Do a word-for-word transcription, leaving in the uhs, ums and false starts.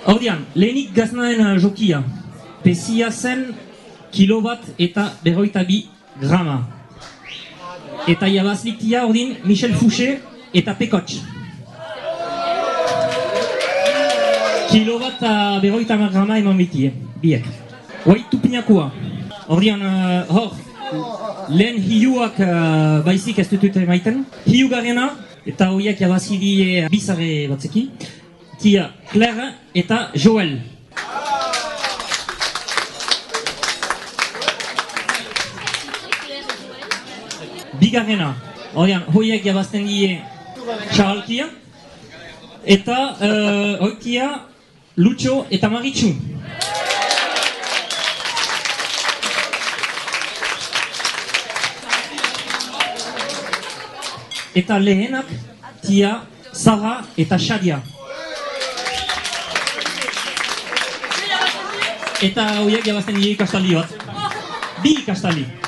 Ordian, lehenik gaznaen jokia. Pesia zen kilobat eta berroita bi grama. Eta jabazliktia ordin Michel Fouché eta Pekotx. Kilobat eta berroita mar grama eman bitie, biek. Hoi tupinakua. Ordian, uh, hor, lehen hiuak uh, baizik ez dutut emaiten. Hiu garena, eta horiek jabazidie bizarre batzeki. Tia Claire eta Joel. Bigarrena, horian, horiek jabazten die Charalkia. Eta uh, hoitia Lucho eta Maritxu. Eta lehenak tia Sara eta Shadia. Eta horiek jabazten die ikastaldi bat. Bi ikastaldi.